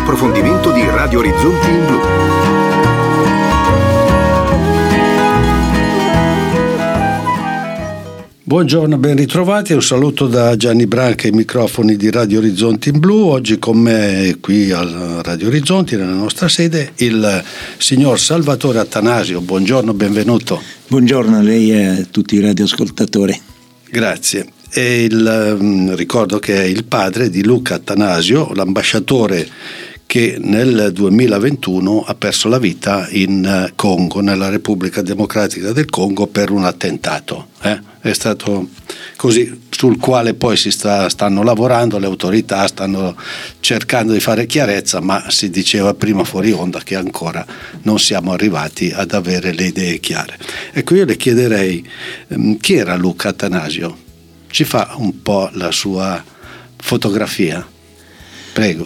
approfondimento di Radio Orizzonti in Blu. Buongiorno, ben ritrovati. Un saluto da Gianni Branca ai microfoni di Radio Orizzonti in Blu. Oggi con me qui al Radio Orizzonti, nella nostra sede, il signor Salvatore Attanasio. Buongiorno, benvenuto. Buongiorno a lei e a tutti i radioascoltatori. Grazie. E ricordo che è il padre di Luca Attanasio, l'ambasciatore che nel 2021 ha perso la vita in Congo, nella Repubblica Democratica del Congo, per un attentato. È stato così, sul quale poi stanno lavorando, le autorità stanno cercando di fare chiarezza, ma si diceva prima fuori onda che ancora non siamo arrivati ad avere le idee chiare. Ecco, io le chiederei chi era Luca Attanasio? Ci fa un po' la sua fotografia, prego.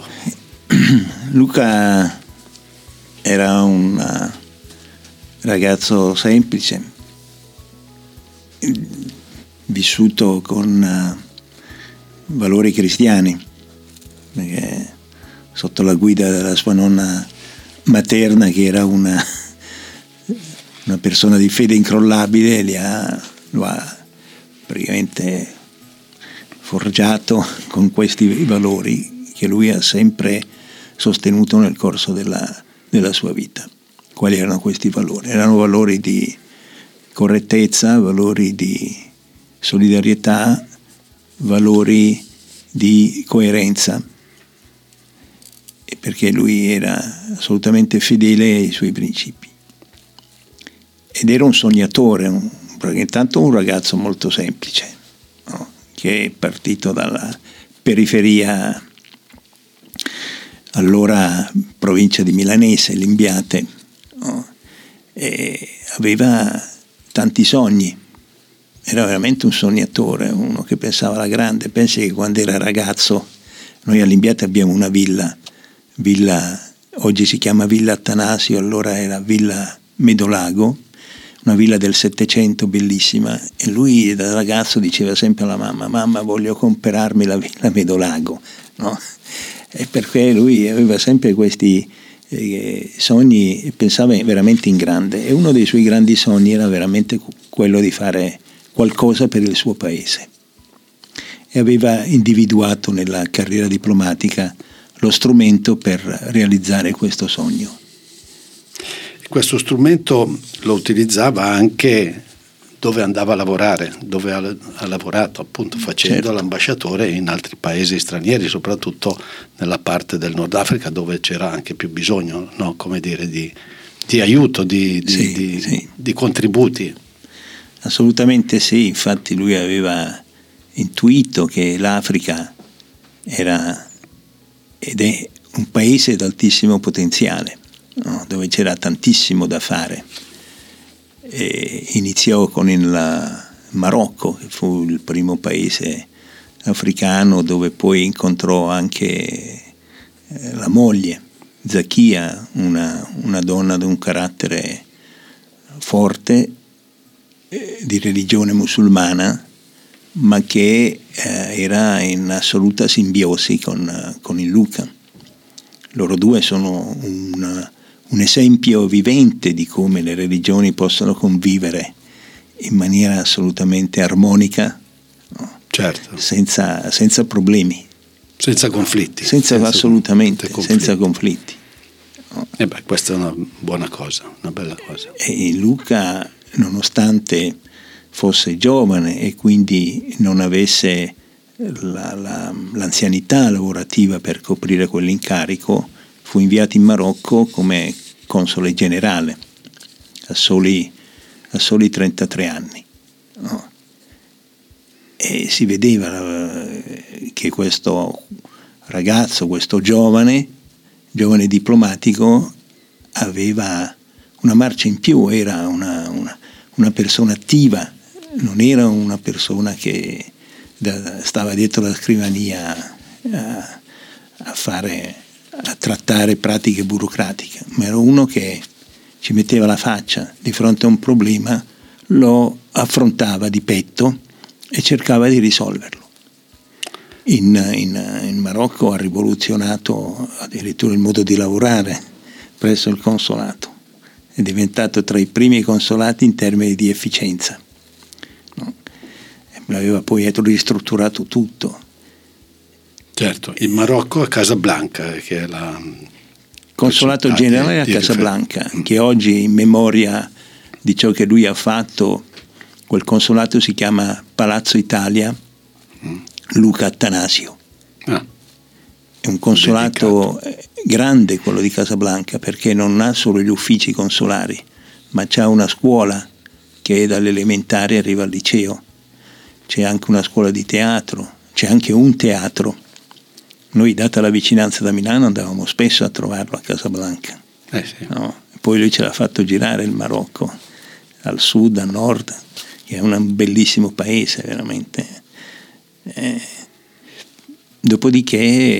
Luca era un ragazzo semplice, vissuto con valori cristiani, perché sotto la guida della sua nonna materna, che era una persona di fede incrollabile, lo ha praticamente forgiato con questi valori che lui ha sempre sostenuto nel corso della sua vita. Quali erano questi valori? Erano valori di correttezza, valori di solidarietà, valori di coerenza, perché lui era assolutamente fedele ai suoi principi. Ed era un sognatore, intanto un ragazzo molto semplice, no? Che è partito dalla periferia, allora provincia di Milanese, Limbiate, no? E aveva tanti sogni, era veramente un sognatore, uno che pensava alla grande. Pensi che quando era ragazzo, noi a Limbiate abbiamo una villa, oggi si chiama Villa Attanasio, allora era Villa Medolago, una villa del Settecento bellissima, e lui da ragazzo diceva sempre alla mamma, voglio comprarmi la Villa Medolago, no? E perché lui aveva sempre questi sogni e pensava veramente in grande, e uno dei suoi grandi sogni era veramente quello di fare qualcosa per il suo paese, e aveva individuato nella carriera diplomatica lo strumento per realizzare questo sogno. Questo strumento lo utilizzava anche dove andava a lavorare, dove ha lavorato, appunto, facendo l'ambasciatore in altri paesi stranieri, soprattutto nella parte del Nord Africa, dove c'era anche più bisogno, no? Come dire, di aiuto, di contributi. Assolutamente sì, infatti lui aveva intuito che l'Africa era ed è un paese d'altissimo potenziale, no? Dove c'era tantissimo da fare. E iniziò con il Marocco, che fu il primo paese africano dove poi incontrò anche la moglie, Zakia, una donna di un carattere forte, di religione musulmana, ma che era in assoluta simbiosi con il Luca. Loro due sono un esempio vivente di come le religioni possono convivere in maniera assolutamente armonica, no? Certo. Senza problemi, senza conflitti, assolutamente senza conflitti, no? Questa è una buona cosa, una bella cosa. E Luca, nonostante fosse giovane e quindi non avesse l'anzianità lavorativa per coprire quell'incarico, fu inviato in Marocco come console generale a soli 33 anni, no? E si vedeva che questo ragazzo, questo giovane diplomatico, aveva una marcia in più, era una persona attiva, non era una persona che stava dietro la scrivania a trattare pratiche burocratiche, ma era uno che ci metteva la faccia di fronte a un problema, lo affrontava di petto e cercava di risolverlo. in Marocco ha rivoluzionato addirittura il modo di lavorare presso il consolato, è diventato tra i primi consolati in termini di efficienza, no? Aveva poi ristrutturato tutto. Certo, in Marocco a Casablanca, che è la consolato generale a Casablanca, che oggi, in memoria di ciò che lui ha fatto, quel consolato si chiama Palazzo Italia Luca Attanasio. È un consolato grande, quello di Casablanca, perché non ha solo gli uffici consolari, ma c'ha una scuola che dalle elementari arriva al liceo, c'è anche una scuola di teatro, c'è anche un teatro. Noi, data la vicinanza da Milano, andavamo spesso a trovarlo a Casablanca. Sì. No? Poi lui ce l'ha fatto girare il Marocco, al sud, al nord, che è un bellissimo paese veramente. Dopodiché...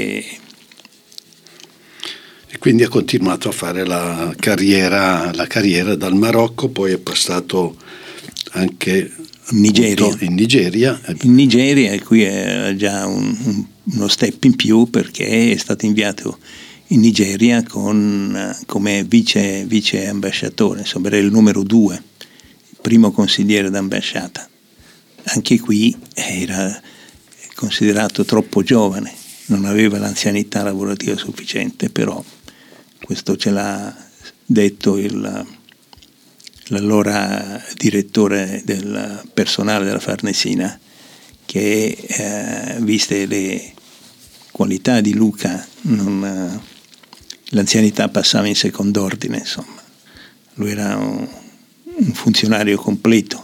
E quindi ha continuato a fare la carriera dal Marocco, poi è passato anche in Nigeria. In Nigeria, e qui è già uno step in più, perché è stato inviato in Nigeria come vice ambasciatore, insomma era il numero 2, il primo consigliere d'ambasciata. Anche qui era considerato troppo giovane, non aveva l'anzianità lavorativa sufficiente, però questo ce l'ha detto l'allora direttore del personale della Farnesina, che viste le qualità di Luca l'anzianità passava in second'ordine, insomma. Lui era un funzionario completo.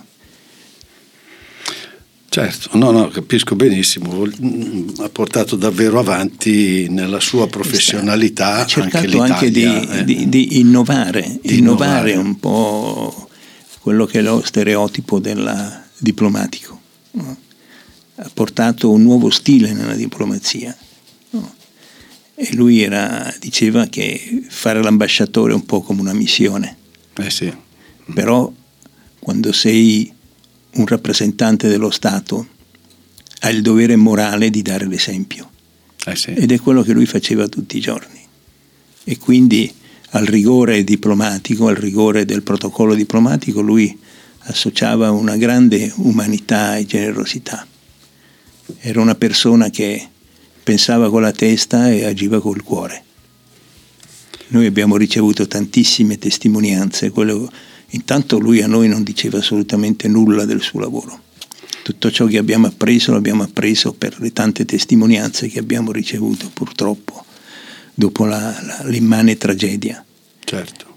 Certo, no, capisco benissimo, ha portato davvero avanti nella sua professionalità. Ha cercato anche l'Italia, di innovare un po' quello che è lo stereotipo del diplomatico, no? Ha portato un nuovo stile nella diplomazia, no? E lui diceva che fare l'ambasciatore è un po' come una missione. Sì. Però quando sei un rappresentante dello Stato ha il dovere morale di dare l'esempio. Sì. Ed è quello che lui faceva tutti i giorni. E quindi al rigore diplomatico, al rigore del protocollo diplomatico, lui associava una grande umanità e generosità. Era una persona che pensava con la testa e agiva col cuore. Noi abbiamo ricevuto tantissime testimonianze. Intanto lui a noi non diceva assolutamente nulla del suo lavoro. Tutto ciò che abbiamo appreso l'abbiamo appreso per le tante testimonianze che abbiamo ricevuto, purtroppo, dopo l'immane tragedia. Certo.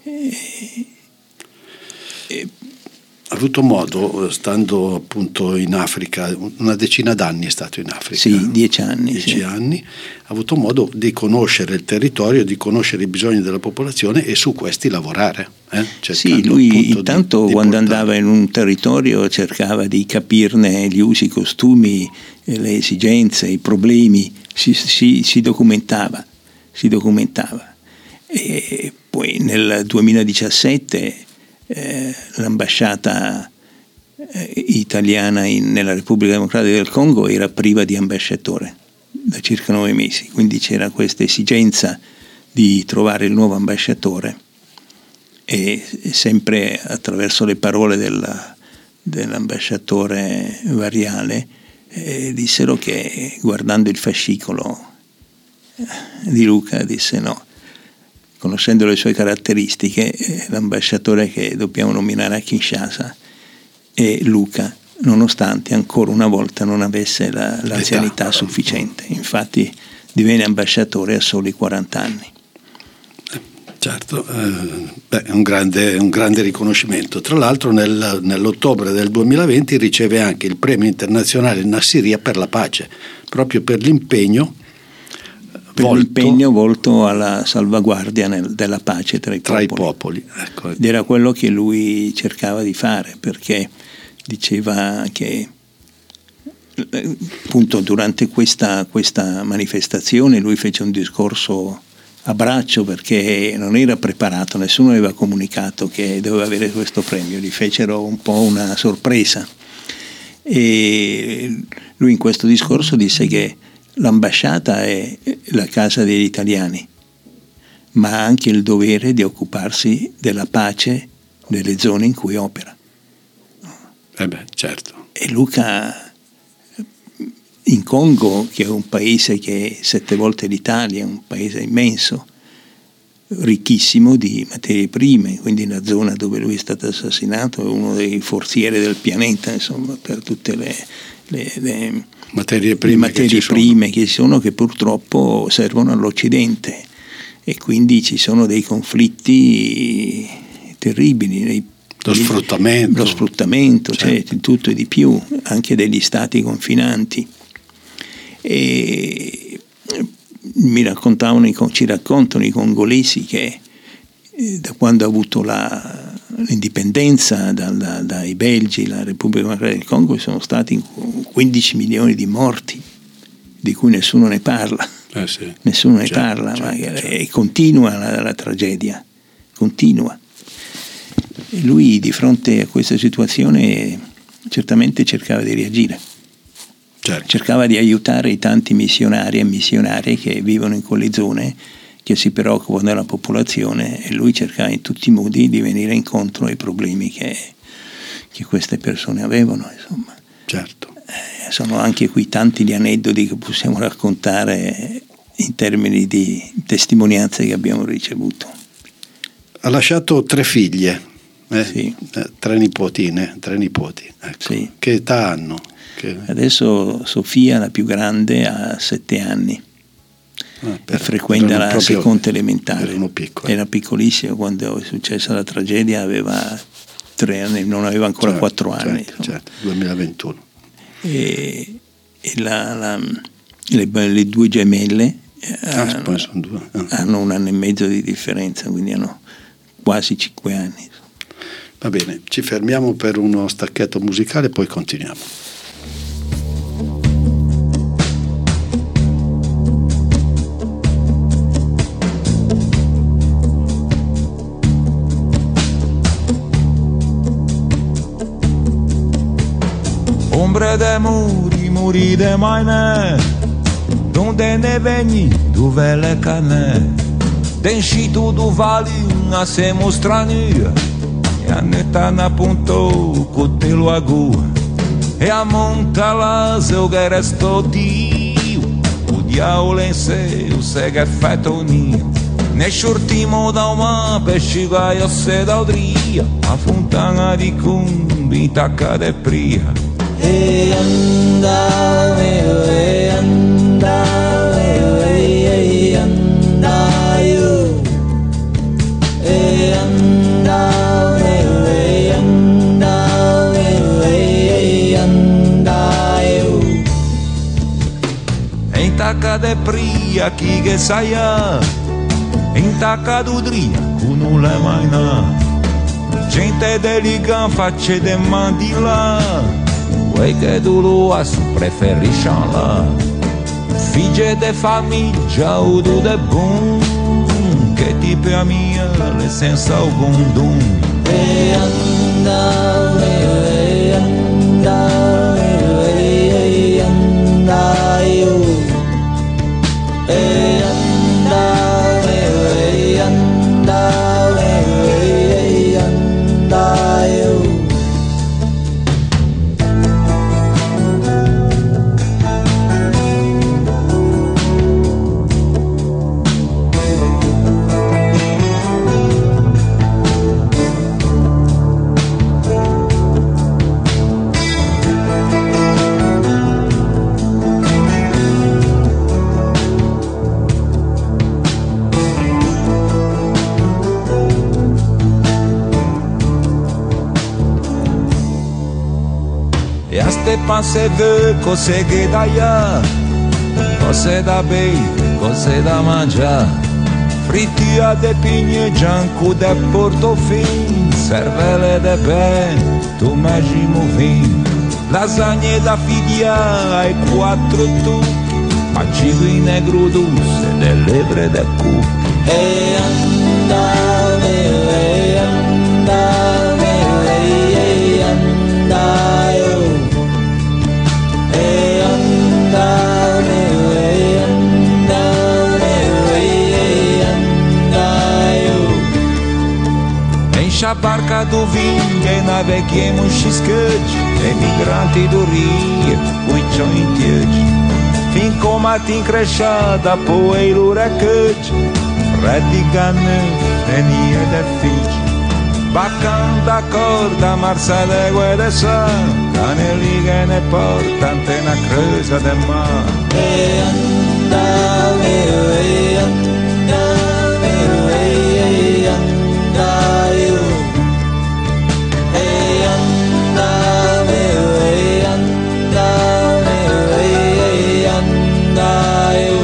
Ha avuto modo, stando appunto in Africa, una decina d'anni è stato in Africa. Sì, 10 anni. 10 anni. Ha avuto modo di conoscere il territorio, di conoscere i bisogni della popolazione e su questi lavorare. Sì, lui intanto quando andava in un territorio cercava di capirne gli usi, i costumi, le esigenze, i problemi, si documentava. E poi nel 2017 l'ambasciata italiana nella Repubblica Democratica del Congo era priva di ambasciatore da circa 9 mesi, quindi c'era questa esigenza di trovare il nuovo ambasciatore, e sempre attraverso le parole dell'ambasciatore Variale dissero che, guardando il fascicolo di Luca, disse no, conoscendo le sue caratteristiche, l'ambasciatore che dobbiamo nominare a Kinshasa è Luca, nonostante ancora una volta non avesse l'anzianità sufficiente. Infatti divenne ambasciatore a soli 40 anni. Certo, è un grande riconoscimento. Tra l'altro nell'ottobre del 2020 riceve anche il premio internazionale Nassiriya per la pace, proprio per l'impegno volto alla salvaguardia della pace tra i popoli. Ecco. Ed era quello che lui cercava di fare, perché diceva che appunto durante questa manifestazione lui fece un discorso a braccio, perché non era preparato, nessuno aveva comunicato che doveva avere questo premio, gli fecero un po' una sorpresa, e lui in questo discorso disse che l'ambasciata è la casa degli italiani, ma ha anche il dovere di occuparsi della pace nelle zone in cui opera. Certo. E Luca in Congo, che è un paese che è 7 volte l'Italia, un paese immenso, ricchissimo di materie prime, quindi la zona dove lui è stato assassinato è uno dei forzieri del pianeta, insomma, per tutte le materie prime che ci sono, che purtroppo servono all'Occidente, e quindi ci sono dei conflitti terribili, lo sfruttamento, certo. Cioè, tutto e di più, anche degli stati confinanti. E ci raccontano i congolesi che da quando ha avuto l'indipendenza dai belgi, la Repubblica Democratica del Congo, sono stati 15 milioni di morti, di cui nessuno ne parla. Sì. Nessuno ne parla, e continua la tragedia, continua. E lui, di fronte a questa situazione, certamente cercava di reagire. Certo. Cercava di aiutare i tanti missionari e missionarie che vivono in quelle zone, che si preoccupano della popolazione, e lui cercava in tutti i modi di venire incontro ai problemi che queste persone avevano, insomma. Certo. Sono anche qui tanti gli aneddoti che possiamo raccontare in termini di testimonianze che abbiamo ricevuto. Ha lasciato 3 figlie, sì. 3 nipoti. Ecco. Sì. Che età hanno? Adesso Sofia, la più grande, ha 7 anni e frequenta la seconda elementare. Era piccolissima quando è successa la tragedia, aveva 3 anni, non aveva ancora 4 anni. Certo, 2021. E le 2 gemelle poi sono 2. Hanno 1 anno e mezzo di differenza, quindi hanno quasi 5 anni. Va bene, ci fermiamo per uno stacchetto musicale, poi continuiamo. Ombre de muri de maine, donde ne veni, dove le cane, denșitu do vale, nascemo strani, e a neta na ponto, cotelo agu, e a monta la zeuga resto dio, o diavolo em seu, sega fetonia, ne shortimo da uma, pesciga e se da odria, a fontana di cumbi, taca de pria. E anda, e anda, e anda, io. E anda, e anda, e anda, io. Em taca de pria, chi che saia, em taca d'udria, cu non le mai na. Gente deligan, face de mandila. Quei che do luasso preferiscono là, figlie de famiglia o do de bom, che tipo a mia le senza algum dom. E anda, e anda, e anda, io. E anda, e anda, e anda, io. Pense de cose che daia, cose da bei, cose da mangiare, frittia de pigne, gianco de portofin, cervelle de ben, tu mesmo vin, lasagne da figlia ai 4 tucchi, accigo in negro dulce de lebre de cucchi. E anda, e anda, e anda, io. E anda, barca do vinho che naveghiamo sci scaggi, e migranti do rio, poi c'ho in tieggi. Fin come ti incresciata, poi l'ora caggi, reddi ganne, venie del figli. Baccan d'accorda, marsale guede sa, caneli che ne portante una cresa del mare. E andave, e andave, e andave, e andave, e andave, e andave.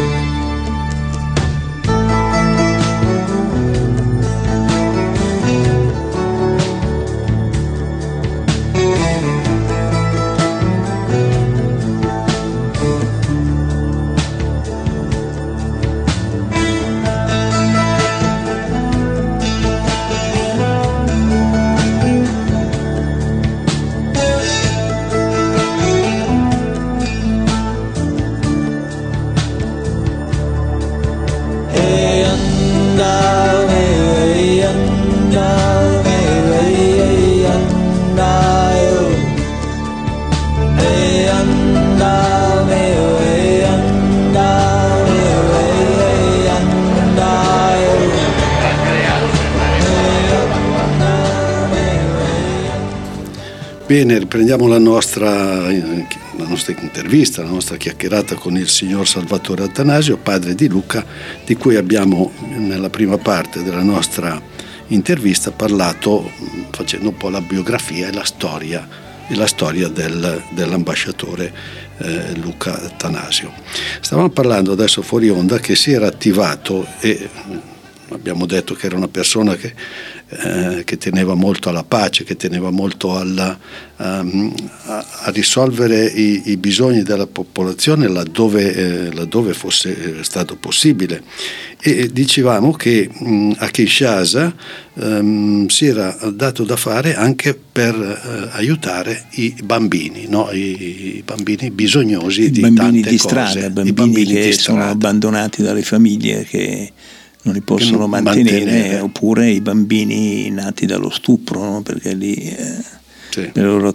Bene, riprendiamo la nostra intervista, la nostra chiacchierata con il signor Salvatore Attanasio, padre di Luca, di cui abbiamo nella prima parte della nostra intervista parlato facendo un po' la biografia e la storia dell'ambasciatore Luca Attanasio. Stavamo parlando adesso fuori onda che si era attivato e abbiamo detto che era una persona che teneva molto alla pace, che teneva molto a risolvere i bisogni della popolazione laddove fosse stato possibile. E dicevamo che a Kinshasa si era dato da fare anche per aiutare i bambini, no? I bambini bisognosi di tante cose. Strada, bambini che sono abbandonati dalle famiglie, che non li possono mantenere, oppure i bambini nati dallo stupro, no? Perché lì sì. Per la loro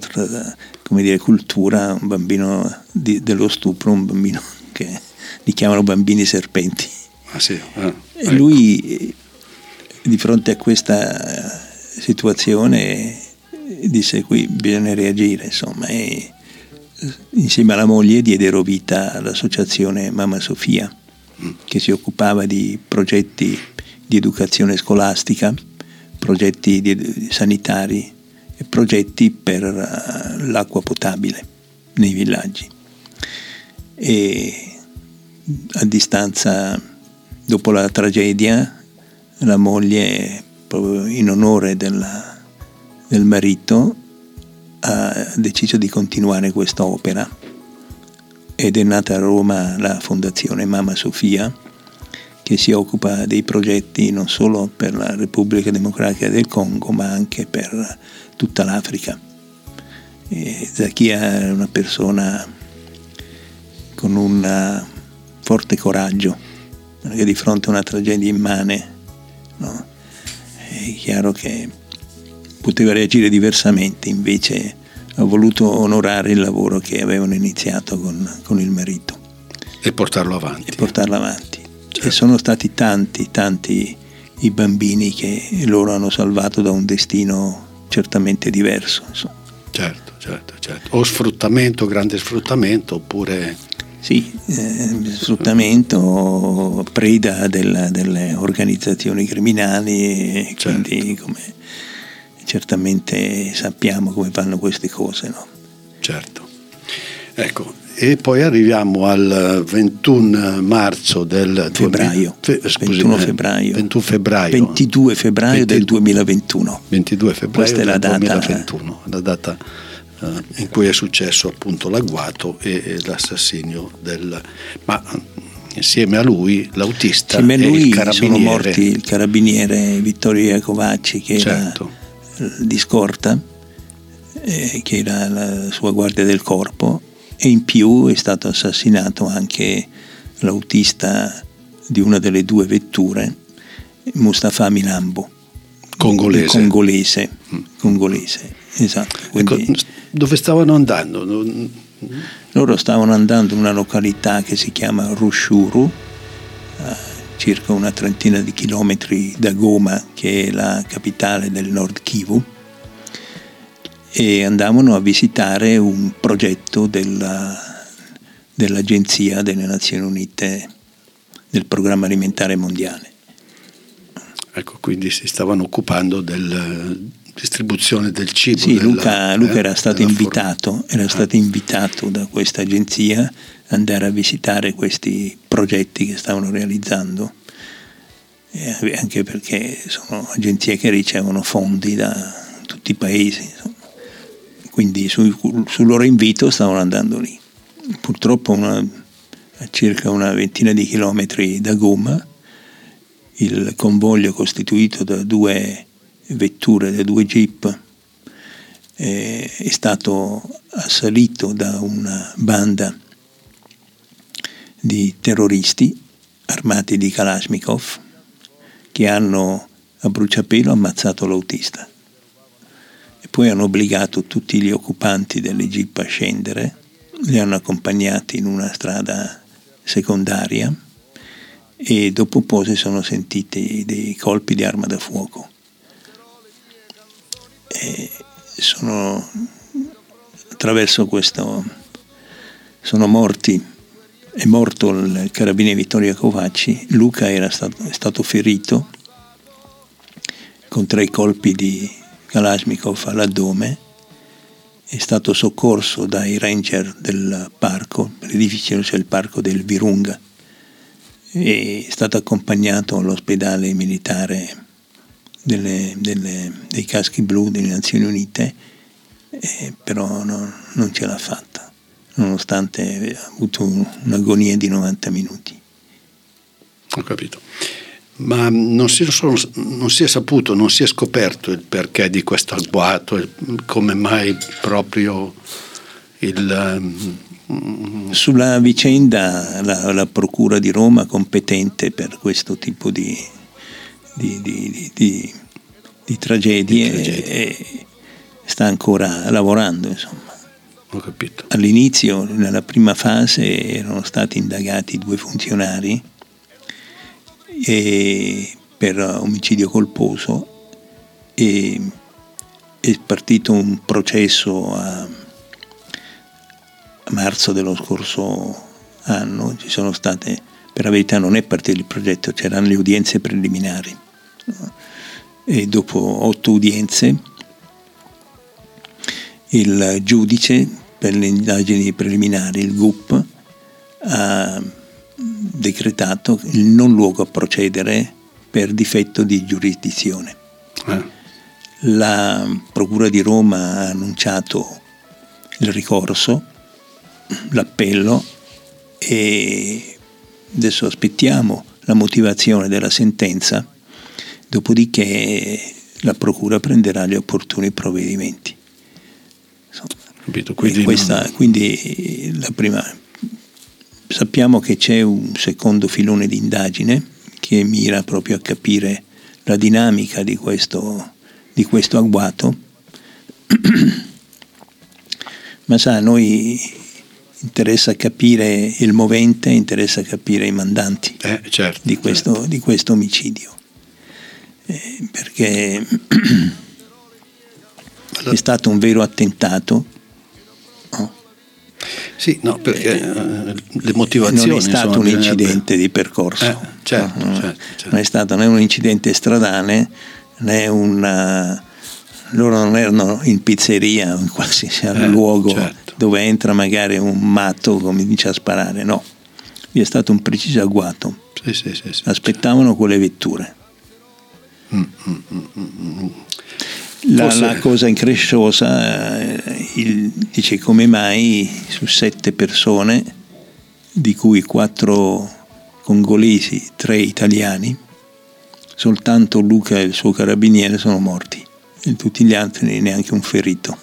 cultura un bambino dello stupro, un bambino che li chiamano bambini serpenti. Ah, sì. E lui di fronte a questa situazione disse: qui bisogna reagire, insomma, e insieme alla moglie diedero vita all'associazione Mamma Sofia, che si occupava di progetti di educazione scolastica, progetti sanitari e progetti per l'acqua potabile nei villaggi. E a distanza, dopo la tragedia, la moglie, proprio in onore del marito, ha deciso di continuare questa opera. Ed è nata a Roma la fondazione Mamma Sofia, che si occupa dei progetti non solo per la Repubblica Democratica del Congo, ma anche per tutta l'Africa. Zakia è una persona con un forte coraggio, perché di fronte a una tragedia immane, no? È chiaro che poteva reagire diversamente, invece ha voluto onorare il lavoro che avevano iniziato con il marito e portarlo avanti. Certo. E sono stati tanti i bambini che loro hanno salvato da un destino certamente diverso, insomma. Certo. O sfruttamento, grande sfruttamento, oppure sì, sfruttamento, preda delle organizzazioni criminali, certo. Quindi come certamente sappiamo come fanno queste cose, no? Certo. Ecco, e poi arriviamo al 21 marzo del 22 febbraio del 2021. 22 febbraio Questa è la data 2021, la data in cui è successo appunto l'agguato e l'assassinio ma insieme a lui l'autista e il carabiniere. Sono morti il carabiniere Vittorio Iacovacci, che certo. era di scorta, che era la sua guardia del corpo, e in più è stato assassinato anche l'autista di una delle due vetture, Mustafa Milambo, congolese. Congolese, esatto. Quindi, ecco, dove stavano andando? loro stavano andando in una località che si chiama Rushuru, a circa una trentina di chilometri da Goma, che è la capitale del Nord Kivu, e andavano a visitare un progetto dell'Agenzia delle Nazioni Unite del Programma Alimentare Mondiale. Ecco, quindi si stavano occupando della distribuzione del cibo. Sì, Luca era stato invitato da questa agenzia ad andare a visitare questi progetti che stavano realizzando, anche perché sono agenzie che ricevono fondi da tutti i paesi, insomma. Quindi sul loro invito stavano andando lì. Purtroppo a circa una ventina di chilometri da Goma, il convoglio costituito da 2 vetture, da 2 jeep, è stato assalito da una banda di terroristi armati di Kalashnikov che hanno a bruciapelo ammazzato l'autista e poi hanno obbligato tutti gli occupanti delle jeep a scendere, li hanno accompagnati in una strada secondaria e dopo un po' si sono sentiti dei colpi di arma da fuoco. E attraverso questo sono morti. È morto il carabiniere Vittorio Covacci. Luca è stato ferito con 3 colpi di Kalashnikov all'addome, è stato soccorso dai ranger del parco, l'edificio c'è il parco del Virunga, è stato accompagnato all'ospedale militare dei caschi blu delle Nazioni Unite, però non ce l'ha fatta, nonostante ha avuto un'agonia di 90 minuti. Ho capito. Ma non si è saputo, non si è scoperto il perché di questo agguato, come mai proprio Sulla vicenda la Procura di Roma, competente per questo tipo di tragedie, sta ancora lavorando, insomma. Ho capito. All'inizio, nella prima fase, erano stati indagati 2 funzionari per omicidio colposo e è partito un processo a marzo dello scorso anno. Ci sono state, per la verità non è partito il progetto, c'erano le udienze preliminari, e dopo 8 udienze il giudice per le indagini preliminari, il GUP, ha decretato il non luogo a procedere per difetto di giurisdizione. La Procura di Roma ha annunciato il ricorso, l'appello, e adesso aspettiamo la motivazione della sentenza, dopodiché la Procura prenderà gli opportuni provvedimenti. Quindi la prima, sappiamo che c'è un secondo filone di indagine che mira proprio a capire la dinamica di questo agguato, ma a noi interessa capire il movente, interessa capire i mandanti certo, di questo omicidio, perché è stato un vero attentato. Sì, no, perché le motivazioni non è stato un incidente di percorso, certo. Non è stato né un incidente stradale, né loro non erano in pizzeria o in qualsiasi luogo dove entra magari un matto, comincia a sparare, no, vi è stato un preciso agguato. Sì, aspettavano quelle vetture. La cosa incresciosa dice come mai su 7 persone, di cui 4 congolesi, 3 italiani, soltanto Luca e il suo carabiniere sono morti e tutti gli altri neanche un ferito.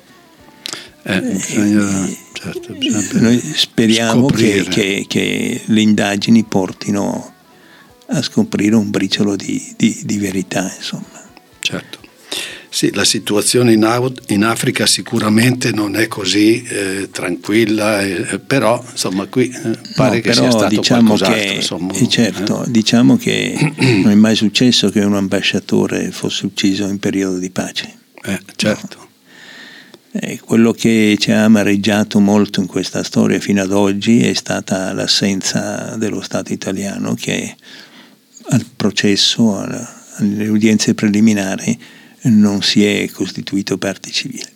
Bisogna noi speriamo che le indagini portino a scoprire un briciolo di verità, insomma. Certo. Sì, la situazione in Africa sicuramente non è così tranquilla, però insomma qui pare che sia stato diciamo qualcos'altro. Che, insomma, certo, diciamo che non è mai successo che un ambasciatore fosse ucciso in periodo di pace. Certo. No. Quello che ci ha amareggiato molto in questa storia fino ad oggi è stata l'assenza dello Stato italiano, che al processo, alle udienze preliminari, non si è costituito parte civile.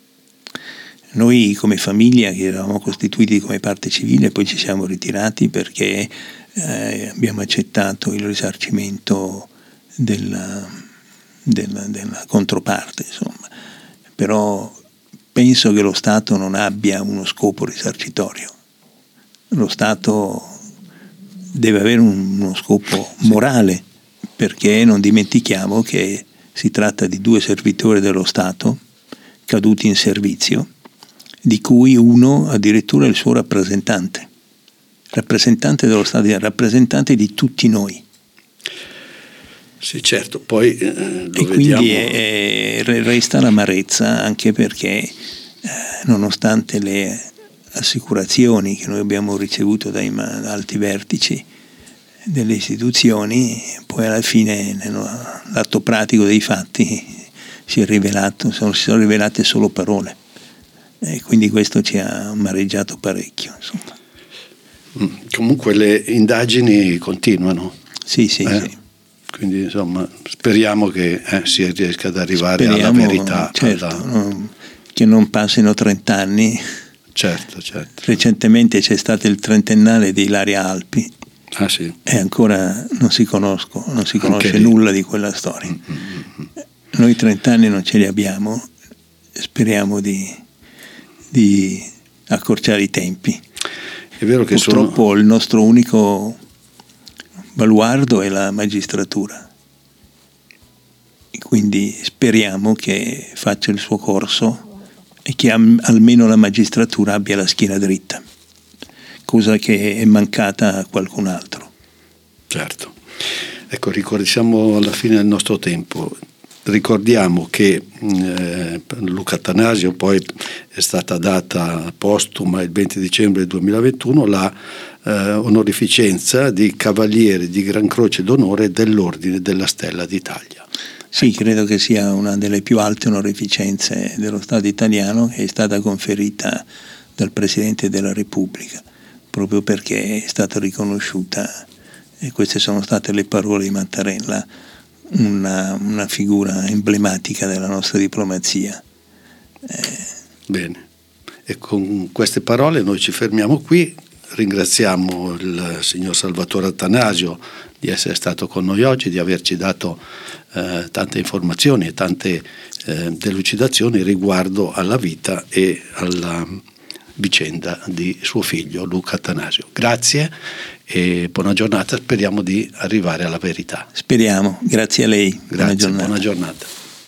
Noi come famiglia, che eravamo costituiti come parte civile, poi ci siamo ritirati perché abbiamo accettato il risarcimento della controparte, insomma. Però penso che lo Stato non abbia uno scopo risarcitorio. Lo Stato deve avere uno scopo morale, perché non dimentichiamo che si tratta di 2 servitori dello Stato caduti in servizio, di cui uno addirittura è il suo rappresentante dello Stato, rappresentante di tutti noi. Sì, certo, poi e quindi resta l'amarezza, anche perché nonostante le assicurazioni che noi abbiamo ricevuto dai alti vertici delle istituzioni, poi alla fine nell'atto pratico dei fatti si sono rivelate solo parole, e quindi questo ci ha amareggiato parecchio, insomma. Comunque le indagini continuano. Sì. Quindi insomma speriamo che si riesca ad arrivare alla verità. Certo, che non passino 30 anni. Certo. Recentemente c'è stato il 30ennale di Ilaria Alpi. Sì. E ancora non si conosce nulla di quella storia. Noi 30 anni non ce li abbiamo, speriamo di accorciare i tempi. È vero che purtroppo il nostro unico baluardo è la magistratura, e quindi speriamo che faccia il suo corso e che almeno la magistratura abbia la schiena dritta, cosa che è mancata a qualcun altro. Certo. Ecco, siamo alla fine del nostro tempo. Ricordiamo che Luca Attanasio poi è stata data postuma il 20 dicembre 2021 la onorificenza di Cavaliere di Gran Croce d'Onore dell'Ordine della Stella d'Italia. Sì, credo che sia una delle più alte onorificenze dello Stato italiano, che è stata conferita dal Presidente della Repubblica, proprio perché è stata riconosciuta, e queste sono state le parole di Mattarella, una figura emblematica della nostra diplomazia. Bene, e con queste parole noi ci fermiamo qui. Ringraziamo il signor Salvatore Attanasio di essere stato con noi oggi, di averci dato tante informazioni e tante delucidazioni riguardo alla vita e alla vicenda di suo figlio Luca Attanasio. Grazie e buona giornata, speriamo di arrivare alla verità. Speriamo, grazie a lei. Grazie, buona giornata.